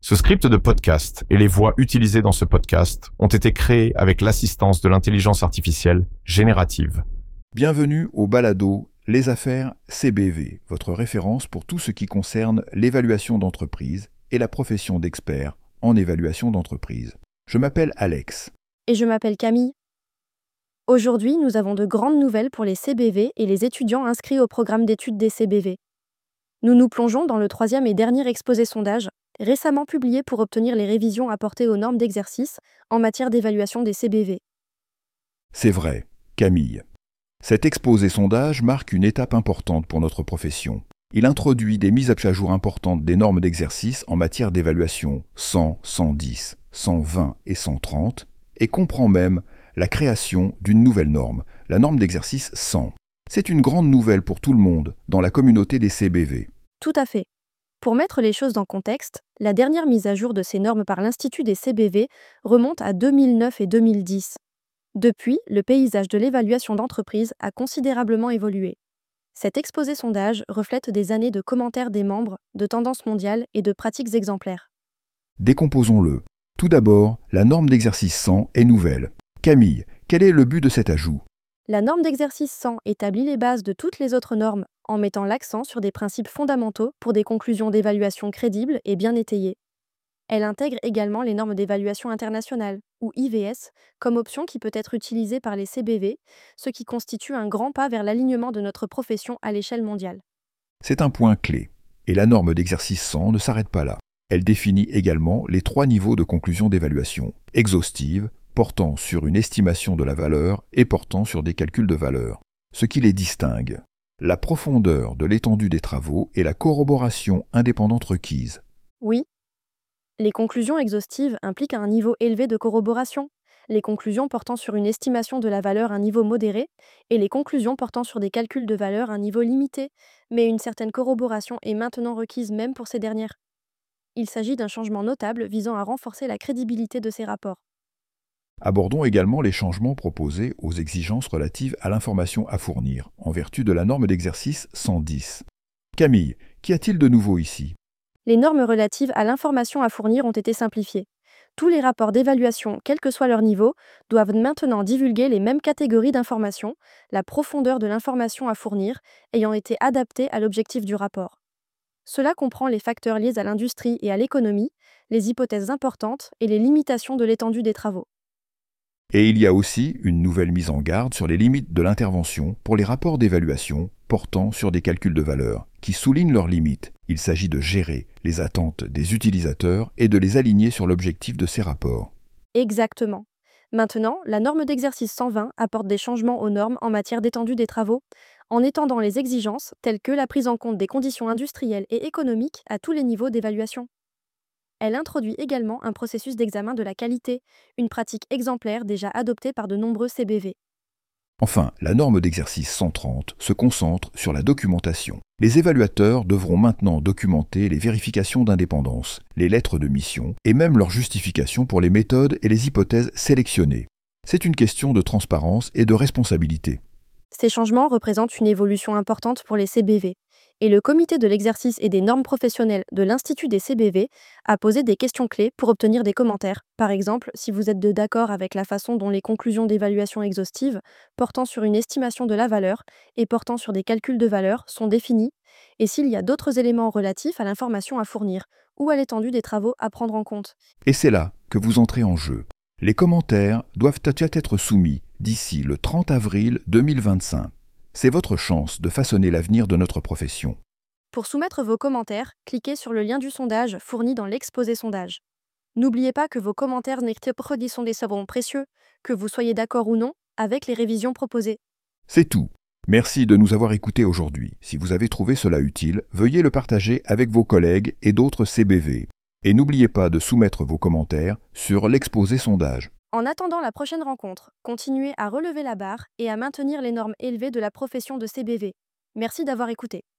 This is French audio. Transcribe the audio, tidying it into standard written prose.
Ce script de podcast et les voix utilisées dans ce podcast ont été créés avec l'assistance de l'intelligence artificielle générative. Bienvenue au balado Les affaires CBV, votre référence pour tout ce qui concerne l'évaluation d'entreprise et la profession d'expert en évaluation d'entreprise. Je m'appelle Alex. Et je m'appelle Camille. Aujourd'hui, nous avons de grandes nouvelles pour les CBV et les étudiants inscrits au programme d'études des CBV. Nous nous plongeons dans le troisième et dernier exposé sondage, récemment publié pour obtenir les révisions apportées aux normes d'exercice en matière d'évaluation des CBV. C'est vrai, Camille. Cet exposé sondage marque une étape importante pour notre profession. Il introduit des mises à jour importantes des normes d'exercice en matière d'évaluation 100, 110, 120 et 130 et comprend même la création d'une nouvelle norme, la norme d'exercice 100. C'est une grande nouvelle pour tout le monde dans la communauté des CBV. Tout à fait. Pour mettre les choses dans contexte, la dernière mise à jour de ces normes par l'Institut des CBV remonte à 2009 et 2010. Depuis, le paysage de l'évaluation d'entreprise a considérablement évolué. Cet exposé sondage reflète des années de commentaires des membres, de tendances mondiales et de pratiques exemplaires. Décomposons-le. Tout d'abord, la norme d'exercice 100 est nouvelle. Camille, quel est le but de cet ajout ? La norme d'exercice 100 établit les bases de toutes les autres normes en mettant l'accent sur des principes fondamentaux pour des conclusions d'évaluation crédibles et bien étayées. Elle intègre également les normes d'évaluation internationale, ou IVS, comme option qui peut être utilisée par les CBV, ce qui constitue un grand pas vers l'alignement de notre profession à l'échelle mondiale. C'est un point clé. Et la norme d'exercice 100 ne s'arrête pas là. Elle définit également les 3 niveaux de conclusion d'évaluation. Exhaustive, portant sur une estimation de la valeur et portant sur des calculs de valeur. Ce qui les distingue. La profondeur de l'étendue des travaux et la corroboration indépendante requise. Oui. Les conclusions exhaustives impliquent un niveau élevé de corroboration, les conclusions portant sur une estimation de la valeur à un niveau modéré, et les conclusions portant sur des calculs de valeur à un niveau limité, mais une certaine corroboration est maintenant requise même pour ces dernières. Il s'agit d'un changement notable visant à renforcer la crédibilité de ces rapports. Abordons également les changements proposés aux exigences relatives à l'information à fournir, en vertu de la norme d'exercice 110. Camille, qu'y a-t-il de nouveau ici ? Les normes relatives à l'information à fournir ont été simplifiées. Tous les rapports d'évaluation, quel que soit leur niveau, doivent maintenant divulguer les mêmes catégories d'informations, la profondeur de l'information à fournir ayant été adaptée à l'objectif du rapport. Cela comprend les facteurs liés à l'industrie et à l'économie, les hypothèses importantes et les limitations de l'étendue des travaux. Et il y a aussi une nouvelle mise en garde sur les limites de l'intervention pour les rapports d'évaluation portant sur des calculs de valeur, qui soulignent leurs limites. Il s'agit de gérer les attentes des utilisateurs et de les aligner sur l'objectif de ces rapports. Exactement. Maintenant, la norme d'exercice 120 apporte des changements aux normes en matière d'étendue des travaux, en étendant les exigences telles que la prise en compte des conditions industrielles et économiques à tous les niveaux d'évaluation. Elle introduit également un processus d'examen de la qualité, une pratique exemplaire déjà adoptée par de nombreux CBV. Enfin, la norme d'exercice 130 se concentre sur la documentation. Les évaluateurs devront maintenant documenter les vérifications d'indépendance, les lettres de mission et même leurs justifications pour les méthodes et les hypothèses sélectionnées. C'est une question de transparence et de responsabilité. Ces changements représentent une évolution importante pour les CBV, et le Comité de l'exercice et des normes professionnelles de l'Institut des CBV a posé des questions clés pour obtenir des commentaires. Par exemple, si vous êtes d'accord avec la façon dont les conclusions d'évaluation exhaustive, portant sur une estimation de la valeur et portant sur des calculs de valeur, sont définies, et s'il y a d'autres éléments relatifs à l'information à fournir ou à l'étendue des travaux à prendre en compte. Et c'est là que vous entrez en jeu. Les commentaires doivent être soumis d'ici le 30 avril 2025. C'est votre chance de façonner l'avenir de notre profession. Pour soumettre vos commentaires, cliquez sur le lien du sondage fourni dans l'exposé sondage. N'oubliez pas que vos commentaires sont des sabrons précieux, que vous soyez d'accord ou non avec les révisions proposées. C'est tout. Merci de nous avoir écoutés aujourd'hui. Si vous avez trouvé cela utile, veuillez le partager avec vos collègues et d'autres CBV. Et n'oubliez pas de soumettre vos commentaires sur l'exposé sondage. En attendant la prochaine rencontre, continuez à relever la barre et à maintenir les normes élevées de la profession de CBV. Merci d'avoir écouté.